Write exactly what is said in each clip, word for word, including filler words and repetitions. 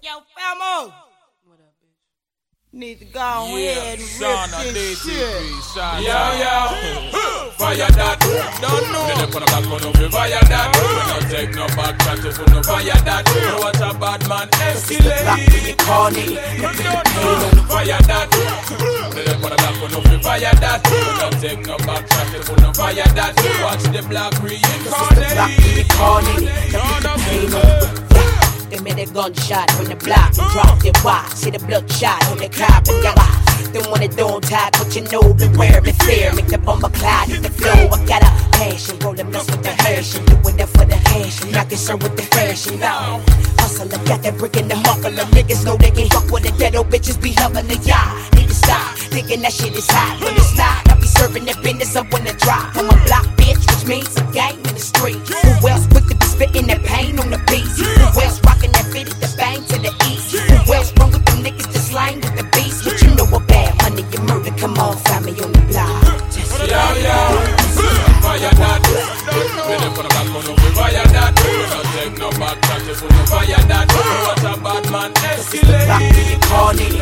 Yo, Famo. What up, bitch? Need to go on yeah, ahead and Sean rip this shit. Yo, yo, fire that. Don't know. Then put a back on over fire that. We don't take no back chat if we no fire that. You watch a bad man escalate. Black in your corner. Fire that. Then put a back on over fire that. We don't take no back chat if we no fire that. You watch the black reincarnate. Black in your corner. They made a gunshot from the block and dropped it wide. See the bloodshot on the cop and your eyes. They want it don't tie, but you know beware me fear. Make the bomber cloud hit the flow. I got a passion, rollin' us with the hash and doing that for the cash. And not concerned with the fashion, no. Hustle, I got that brick in the muffler. Niggas know they can fuck with the ghetto bitches be loving the yacht. Need to stop thinking that shit is hot, but it's not. I be serving that business up when I drop. I'm a block bitch, which means a game in the street. Who else quick to be spitting that pain on the beats? Who else rocking that fit at the bang to the east? Who else run with them niggas that slang with the beast? What you know about money and murder? Come on, family on the block. Yo, yo, fire that. When they put a back on over fire that. We don't take no back chat if we no fire that. You watch a bad man escalate. Black in your corner.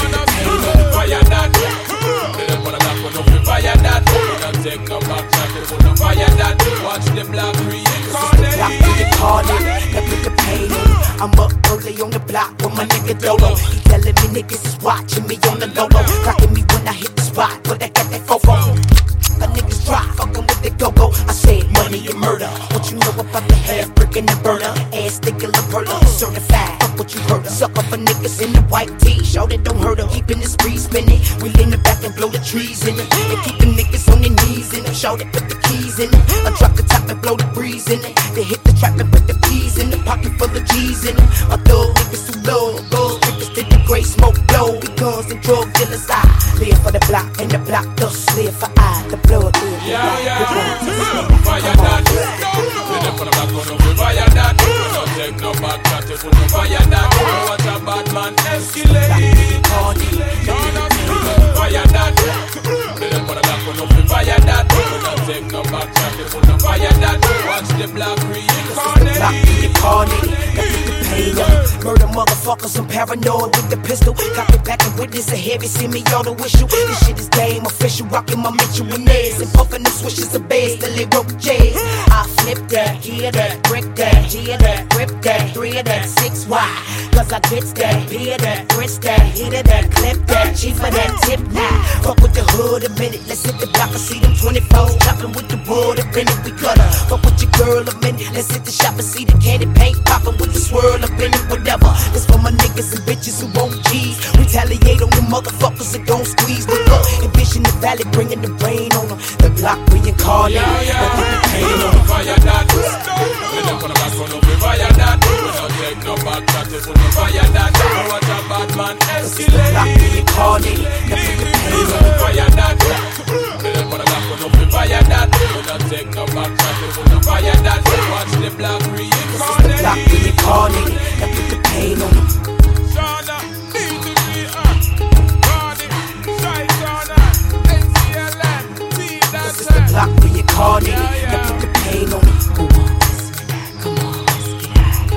Fire that. When they put a back on over fire that. We don't take no back chat if we no fire that. Watch the black reincarnate. Black in your corner. Now put the pain on. I'm up early on the block with my nigga Dolo. He telling me niggas is watching me on the low-low. Cracking me when I hit the spot, but I got that fofo. The niggas dry, fucking with the go-go. I said money and murder. What you know about the half brick and the burner? Ass thicker, la perla, certified. Fuck what you heard of. Suck up for niggas in the white tee. Show that don't hurt her. Keeping the spree spinning. We lean the back and blow the trees in it. And keeping niggas on their knees in it. Show that put the keys in it. I drop the top and blow the breeze in it. They hit the trap and put the peas in it. Pocket full of G's in it. I thug niggas too low. Gold niggas did the gray smoke blow. Because the drug dealers I live for the block and the block does live for I. The blood live. Yeah, yeah, fire that. We don't put a back on over fire that. We don't take no back chat if we no fire that. You watch a bad man escalate. Fire that. We don't put a back on over fire that. We don't take no back chat if we no fire that. Watch the black reincarnate. Black in your corner. Murder motherfuckers, I'm paranoid with the pistol. Cop it back and witness a heavy, see me on the whistle. This shit is game official, rocking my Mitchell and Nez. And puffing the swishes of bass, till they rope jazz. I flip that, hear that, brick that, hear that, grip that, three of that, six wide. Cause I gets that, peer that, wrist that, hit of that, clip that, chief of that, tip now. Fuck with the hood a minute, let's hit the block and see them twenty-fours. Chopping with the wood, a minute we cut her. Fuck with your girl a minute, let's hit the shop and see the candy paint popping with the swirl up in it, whatever. This for my niggas and bitches who won't G's. Retaliate on the motherfuckers that don't squeeze. Look up, envision the valley, bringing the rain on them. The block reincarnate, yeah, yeah. I put the pain on them. Fire that. We don't put a back on over fire that. We don't take no back chat if we no fire that. You watch a bad man escalate. Block reincarnate, I put the pain on them. Fire that. We don't put a back on over fire that. We don't take no back chat if we no fire that. Watch the black reincarnate. Block reincarnate, I put the pain on them. Shana, D T G, uh, Ronnie, Shai Shana, N C L N, T that's it. Block reincarnate, I put the pain on them. Come on, come on, let's get high.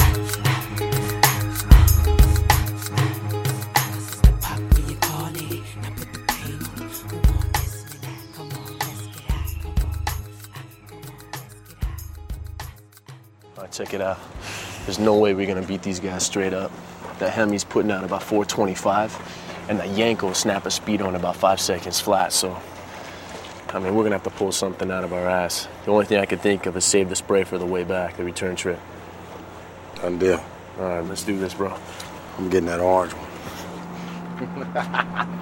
This is the block reincarnate, I put the pain on them. Come on, let's get high. Come on, let's get high. Come on, come on, let's get high. All right, check it out. There's no way we're gonna beat these guys straight up. That Hemi's putting out about four twenty-five, and that Yanko snap a speed on about five seconds flat, so, I mean, we're gonna have to pull something out of our ass. The only thing I could think of is save the spray for the way back, the return trip. Done deal. All right, let's do this, bro. I'm getting that orange one.